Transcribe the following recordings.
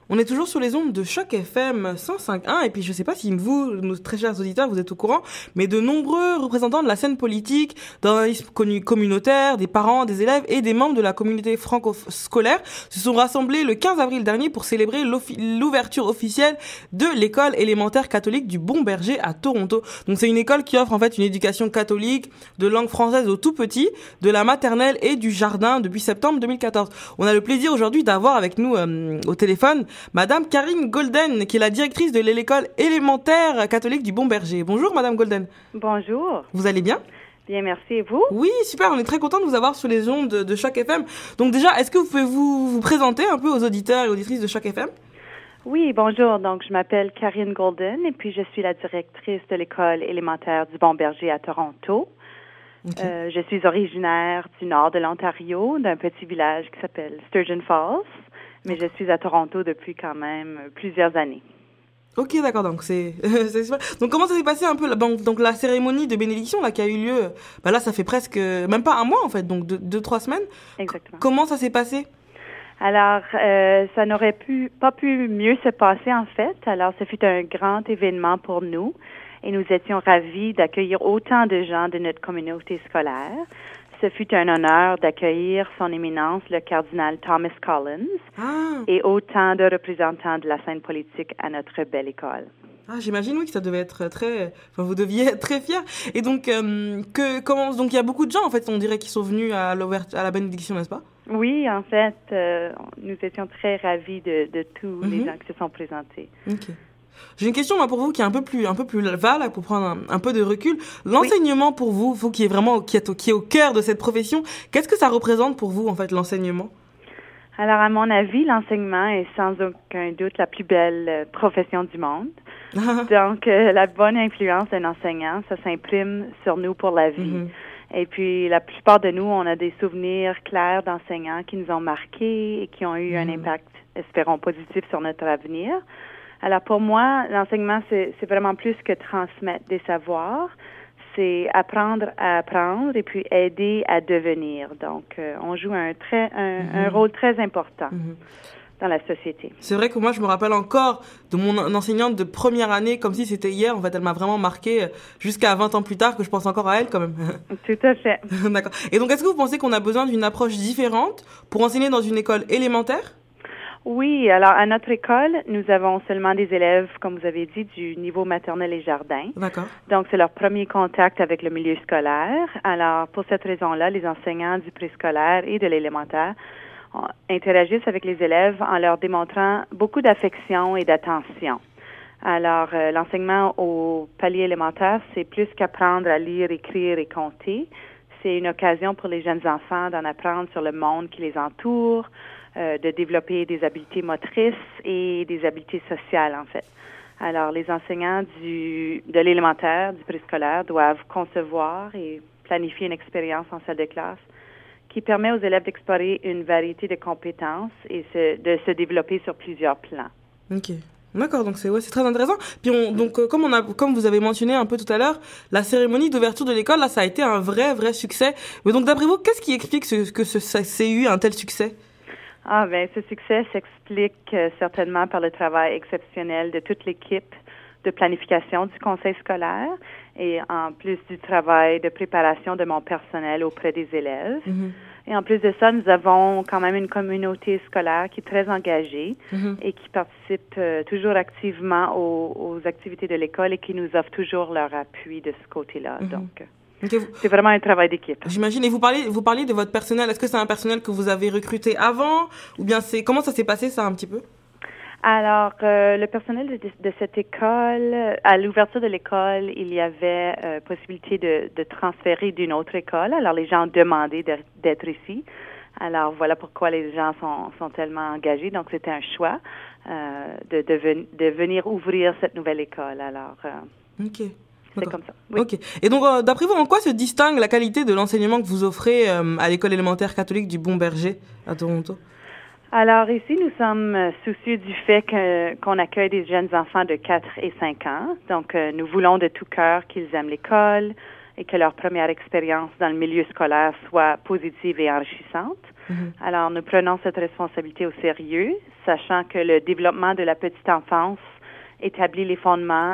On est toujours sur les ondes de Choc FM 105.1 et puis je sais pas si vous, nos très chers auditeurs, vous êtes au courant, mais de nombreux représentants de la scène politique, d'organismes communautaires, des parents, des élèves et des membres de la communauté franco-scolaire se sont rassemblés le 15 avril dernier pour célébrer l'ouverture officielle de l'école élémentaire catholique du Bon Berger à Toronto. Donc c'est une école qui offre en fait une éducation catholique de langue française aux tout petits, de la maternelle et du jardin depuis septembre 2014. On a le plaisir aujourd'hui d'avoir avec nous au téléphone Madame Karine Golden, qui est la directrice de l'école élémentaire catholique du Bon Berger. Bonjour Madame Golden. Bonjour. Vous allez bien? Bien, merci. Et vous? Oui, super. On est très content de vous avoir sur les ondes de Choc FM. Donc déjà, est-ce que vous pouvez vous présenter un peu aux auditeurs et auditrices de Choc FM? Oui, bonjour. Donc, je m'appelle Karine Golden et puis je suis la directrice de l'école élémentaire du Bon Berger à Toronto. Okay. Je suis originaire du nord de l'Ontario, d'un petit village qui s'appelle Sturgeon Falls. Mais je suis à Toronto depuis quand même plusieurs années. Ok, d'accord. Donc c'est super. Donc comment ça s'est passé un peu donc la cérémonie de bénédiction là qui a eu lieu là ça fait presque même pas un mois en fait, donc 2-3 semaines. Exactement. Comment ça s'est passé? Alors ça n'aurait pas pu mieux se passer en fait. Alors ce fut un grand événement pour nous et nous étions ravis d'accueillir autant de gens de notre communauté scolaire. Ce fut un honneur d'accueillir son éminence, le cardinal Thomas Collins, et autant de représentants de la scène politique à notre belle école. Ah, j'imagine oui que ça devait être vous deviez être très fiers. Et donc donc il y a beaucoup de gens en fait, on dirait, qui sont venus à la bénédiction, n'est-ce pas? Oui, en fait, nous étions très ravis de tous les gens qui se sont présentés. Ok. J'ai une question pour vous qui est un peu plus vague, pour prendre un peu de recul. L'enseignement pour vous qui est au cœur de cette profession, qu'est-ce que ça représente pour vous en fait l'enseignement? Alors à mon avis, l'enseignement est sans aucun doute la plus belle profession du monde. Donc la bonne influence d'un enseignant, ça s'imprime sur nous pour la vie. Et puis la plupart de nous, on a des souvenirs clairs d'enseignants qui nous ont marqués et qui ont eu un impact, espérons, positif sur notre avenir. Alors pour moi, l'enseignement, c'est vraiment plus que transmettre des savoirs, c'est apprendre à apprendre et puis aider à devenir. Donc, on joue un rôle très important dans la société. C'est vrai que moi, je me rappelle encore de mon enseignante de première année, comme si c'était hier. En fait, elle m'a vraiment marqué jusqu'à 20 ans plus tard, que je pense encore à elle quand même. Tout à fait. D'accord. Et donc, est-ce que vous pensez qu'on a besoin d'une approche différente pour enseigner dans une école élémentaire? Oui, alors à notre école, nous avons seulement des élèves, comme vous avez dit, du niveau maternel et jardin. D'accord. Donc, c'est leur premier contact avec le milieu scolaire. Alors, pour cette raison-là, les enseignants du préscolaire et de l'élémentaire interagissent avec les élèves en leur démontrant beaucoup d'affection et d'attention. Alors, l'enseignement au palier élémentaire, c'est plus qu'apprendre à lire, écrire et compter. C'est une occasion pour les jeunes enfants d'en apprendre sur le monde qui les entoure, de développer des habiletés motrices et des habiletés sociales, en fait. Alors, les enseignants de l'élémentaire, du préscolaire, doivent concevoir et planifier une expérience en salle de classe qui permet aux élèves d'explorer une variété de compétences et de se développer sur plusieurs plans. OK. D'accord, donc c'est très intéressant. Puis comme vous avez mentionné un peu tout à l'heure, la cérémonie d'ouverture de l'école, là, ça a été un vrai succès. Mais donc, d'après vous, qu'est-ce qui explique que ça s'est eu un tel succès? Ce succès s'explique certainement par le travail exceptionnel de toute l'équipe de planification du conseil scolaire et en plus du travail de préparation de mon personnel auprès des élèves. Et en plus de ça, nous avons quand même une communauté scolaire qui est très engagée et qui participe toujours activement aux activités de l'école et qui nous offre toujours leur appui de ce côté-là. Donc, c'est vraiment un travail d'équipe. J'imagine. Et vous parliez de votre personnel. Est-ce que c'est un personnel que vous avez recruté avant ou bien comment ça s'est passé ça un petit peu? Alors, le personnel de cette école, à l'ouverture de l'école, il y avait possibilité de transférer d'une autre école. Alors, les gens ont demandé d'être ici. Alors, voilà pourquoi les gens sont tellement engagés. Donc, c'était un choix de venir ouvrir cette nouvelle école. Alors, OK. c'est comme ça. Oui. OK. Et donc, d'après vous, en quoi se distingue la qualité de l'enseignement que vous offrez à l'école élémentaire catholique du Bon Berger à Toronto? Alors ici, nous sommes soucieux du fait qu'on accueille des jeunes enfants de 4 et 5 ans. Donc, nous voulons de tout cœur qu'ils aiment l'école et que leur première expérience dans le milieu scolaire soit positive et enrichissante. Alors, nous prenons cette responsabilité au sérieux, sachant que le développement de la petite enfance établit les fondements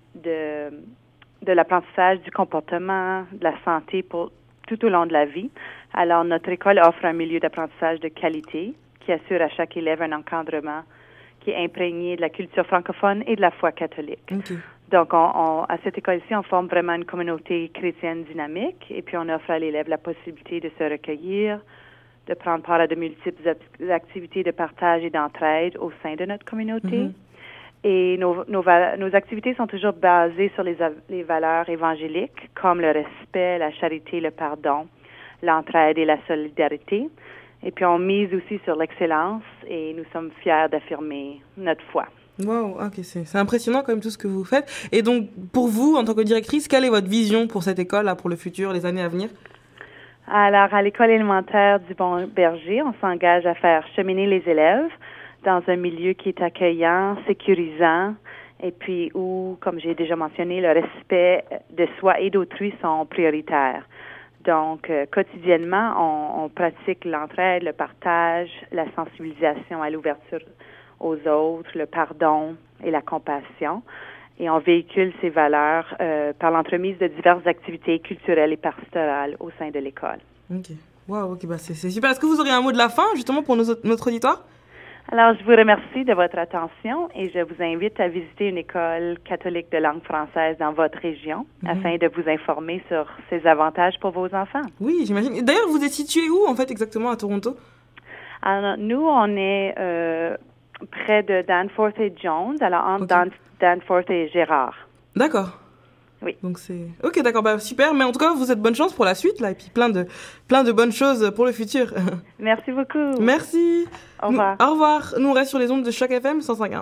de l'apprentissage du comportement, de la santé pour tout au long de la vie. Alors, notre école offre un milieu d'apprentissage de qualité qui assure à chaque élève un encadrement qui est imprégné de la culture francophone et de la foi catholique. Okay. Donc, à cette école-ci, on forme vraiment une communauté chrétienne dynamique et puis on offre à l'élève la possibilité de se recueillir, de prendre part à de multiples activités de partage et d'entraide au sein de notre communauté. Et nos activités sont toujours basées sur les valeurs évangéliques comme le respect, la charité, le pardon, l'entraide et la solidarité. Et puis, on mise aussi sur l'excellence et nous sommes fiers d'affirmer notre foi. Wow, ok, c'est impressionnant quand même tout ce que vous faites. Et donc, pour vous, en tant que directrice, quelle est votre vision pour cette école, là, pour le futur, les années à venir? Alors, à l'école élémentaire du Bon Berger, on s'engage à faire cheminer les élèves dans un milieu qui est accueillant, sécurisant, et puis où, comme j'ai déjà mentionné, le respect de soi et d'autrui sont prioritaires. Donc, quotidiennement, on pratique l'entraide, le partage, la sensibilisation à l'ouverture aux autres, le pardon et la compassion. Et on véhicule ces valeurs par l'entremise de diverses activités culturelles et pastorales au sein de l'école. Ok. Wow, ok, bah c'est super. Est-ce que vous auriez un mot de la fin, justement, pour notre auditoire? Alors, je vous remercie de votre attention et je vous invite à visiter une école catholique de langue française dans votre région afin de vous informer sur ses avantages pour vos enfants. Oui, j'imagine. D'ailleurs, vous êtes situé où, en fait, exactement, à Toronto? Alors, nous, on est près de Danforth et Jones, alors entre Danforth et Gérard. D'accord. Oui. Donc c'est... Ok, d'accord, bah super. Mais en tout cas, vous êtes bonne chance pour la suite, là, et puis plein de bonnes choses pour le futur. Merci beaucoup. Merci. Au revoir. Au revoir. Nous, on reste sur les ondes de Choc FM 105.1.